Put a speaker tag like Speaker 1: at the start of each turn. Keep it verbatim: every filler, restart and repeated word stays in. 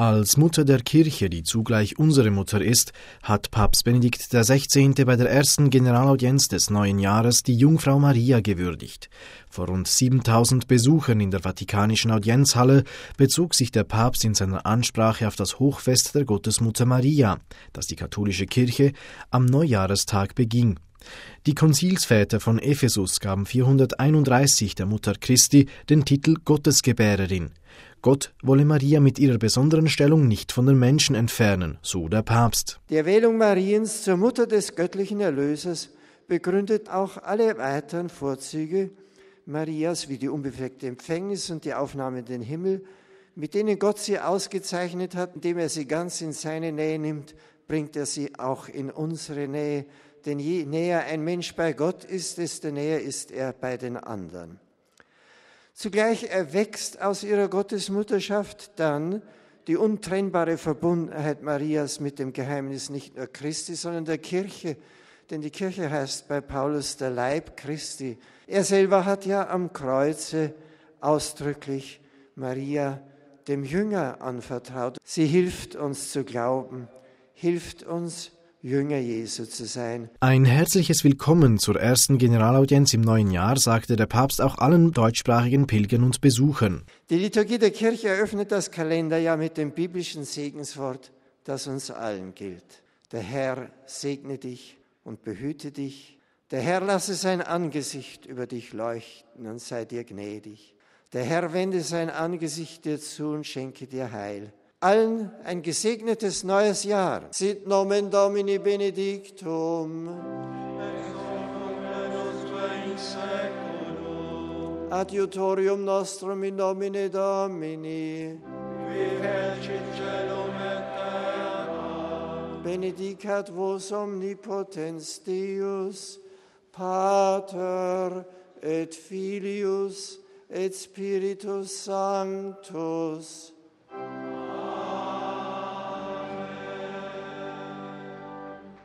Speaker 1: Als Mutter der Kirche, die zugleich unsere Mutter ist, hat Papst Benedikt der Sechzehnte bei der ersten Generalaudienz des neuen Jahres die Jungfrau Maria gewürdigt. Vor rund siebentausend Besuchern in der Vatikanischen Audienzhalle bezog sich der Papst in seiner Ansprache auf das Hochfest der Gottesmutter Maria, das die katholische Kirche am Neujahrestag beging. Die Konzilsväter von Ephesus gaben vierhunderteinunddreißig der Mutter Christi den Titel Gottesgebärerin. Gott wolle Maria mit ihrer besonderen Stellung nicht von den Menschen entfernen, so der Papst.
Speaker 2: Die Erwählung Mariens zur Mutter des göttlichen Erlösers begründet auch alle weiteren Vorzüge Marias wie die unbefleckte Empfängnis und die Aufnahme in den Himmel, mit denen Gott sie ausgezeichnet hat. Indem er sie ganz in seine Nähe nimmt, bringt er sie auch in unsere Nähe. Denn je näher ein Mensch bei Gott ist, desto näher ist er bei den anderen. Zugleich erwächst aus ihrer Gottesmutterschaft dann die untrennbare Verbundenheit Marias mit dem Geheimnis nicht nur Christi, sondern der Kirche. Denn die Kirche heißt bei Paulus der Leib Christi. Er selber hat ja am Kreuze ausdrücklich Maria dem Jünger anvertraut. Sie hilft uns zu glauben, hilft uns Jünger Jesu zu sein.
Speaker 1: Ein herzliches Willkommen zur ersten Generalaudienz im neuen Jahr sagte der Papst auch allen deutschsprachigen Pilgern und Besuchern.
Speaker 2: Die Liturgie der Kirche eröffnet das Kalenderjahr mit dem biblischen Segenswort, das uns allen gilt. Der Herr segne dich und behüte dich. Der Herr lasse sein Angesicht über dich leuchten und sei dir gnädig. Der Herr wende sein Angesicht dir zu und schenke dir Heil. Allen ein gesegnetes neues Jahr. Sit nomen Domini benedictum. Adiutorium nostrum in nomine Domini. Benedicat vos omnipotens Deus, Pater et Filius et Spiritus Sanctus.